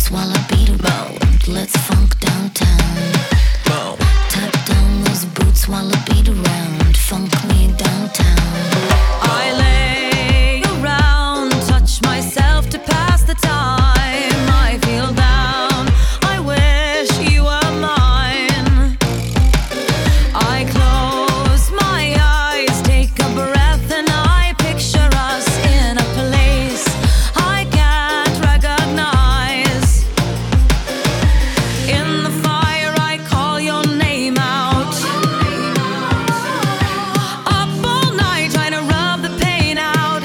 boots while I beat around. Let's funk downtown. Tap down those boots while I beat around. Funk me downtown. I lay around, touch myself to pass the time. I feel down, I wish you were mine. I close my eyes, take a breath, and I picture us in a place I can't recognize. In the fire I call your name out. Up all night trying to rub the pain out.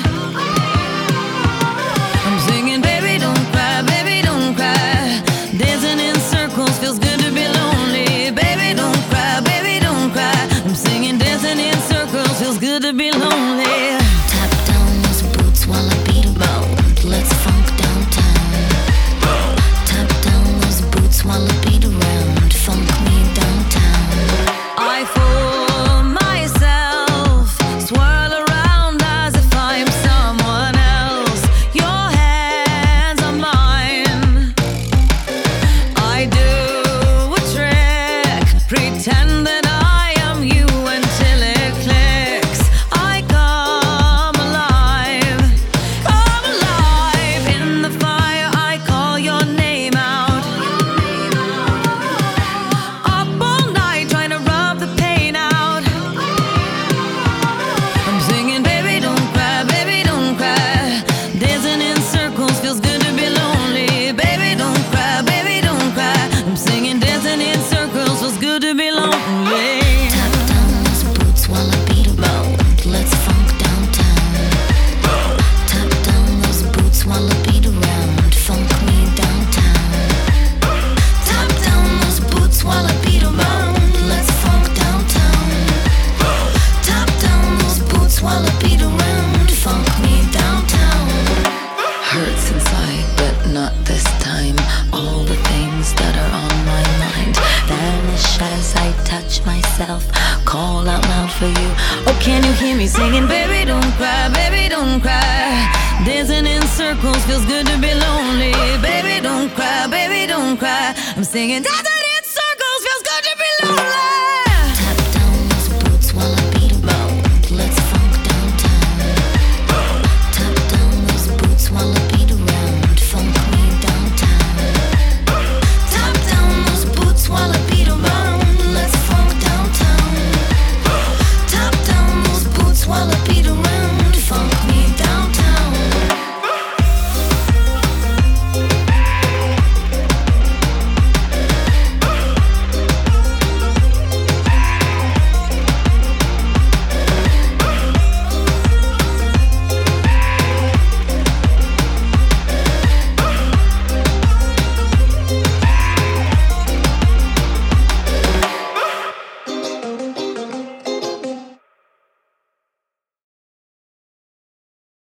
I'm singing, baby don't cry, baby don't cry. Dancing in circles feels good to be lonely. Baby don't cry, baby don't cry. I'm singing, dancing in circles feels good to be lonely. Tap down those boots while I beat around. Let's funk downtown. Tap down those boots while I beat around. Funk me downtown. I fool myself, swirl around as if I'm someone else. Your hands are mine. I do a trick, pretend that I am you until it clicks. I come alive in the fire. I call your name out. Up all night trying to rub the pain out. I'm singing, baby don't cry, baby don't cry. Dancing in circles feels good to be lonely. Baby don't cry, baby don't cry. I'm singing, dancing in circles feels good to be lonely. Tap down those boots while I beat around. Let's funk downtown. Tap down those boots while I beat around. Funk me downtown. Tap down those boots while I beat around. Let's funk downtown. Tap down those boots while I beat around. Funk me downtown. Hurts inside, but not this time. All the things that are on my mind vanish as I touch myself, call out loud for you. Oh, can you hear me singing, baby don't cry, baby don't cry. Dancing in circles feels good to be lonely. Baby don't cry, baby don't cry. I'm singing, dancing